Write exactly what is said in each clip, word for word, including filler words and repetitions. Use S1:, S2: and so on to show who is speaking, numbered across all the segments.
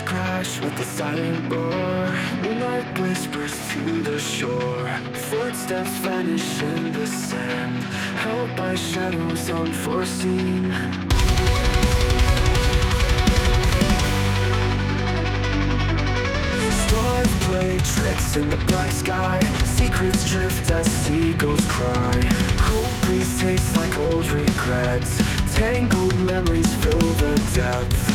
S1: crash with a silent roar. Moonlight whispers to the shore. Footsteps vanish in the sand, held by shadows unforeseen. Stars play tricks in the bright sky. Secrets drift as seagulls cry. Cold breeze tastes like old regrets. Tangled memories fill the depth.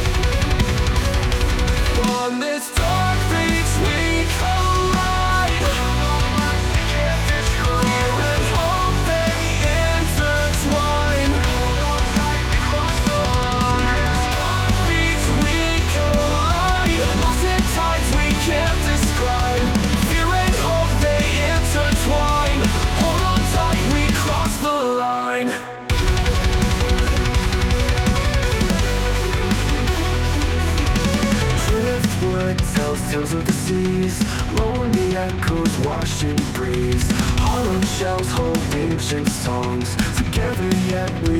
S1: On this dark beach we collide. Fear and hope they intertwine. On this dark beach we collide. Lost in tides we can't describe. Fear and hope they intertwine. Hold on tight, we cross the line. Driftwood tells tales of the seas. Lonely echoes wash in breeze. Hollow shells hold ancient songs. Together yet we